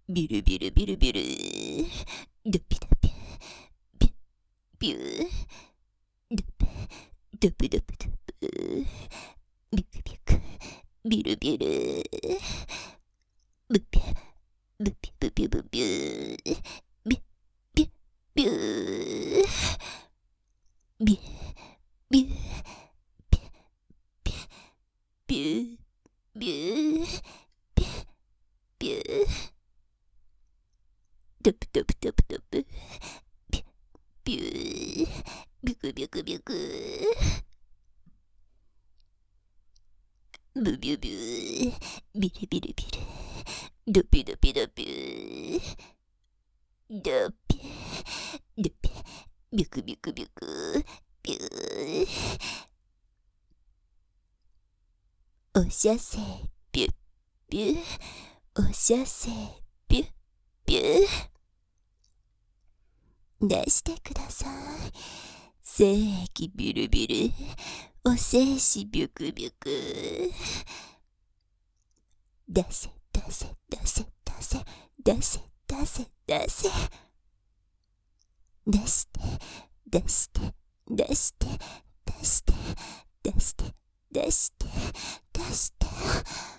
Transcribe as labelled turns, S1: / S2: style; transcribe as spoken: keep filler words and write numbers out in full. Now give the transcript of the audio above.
S1: ビルビルビルビル。ドピドピ。ピュピュ。ドプ。ドプドプドプ。ビクビク。ビルビル。ブピュ。ブピュブピュブピュ。ビュビュビュ。ビュビュ。ビュビュ。ビュビュ。ドプドプドプドプ。ビュビュ。ビクビクビク。ブビュビュ。ビルビルビル。ドピドピドピ。ドピ。ドピ。ビクビクビク。ビュ。おしゃせビュビュ。おしゃせビュビュ。出してください。精液ビルビル。お精子ビュクビュク。出せ出せ出せ出せ出せ出せ出せ。出して出して出して出して出して出して出して。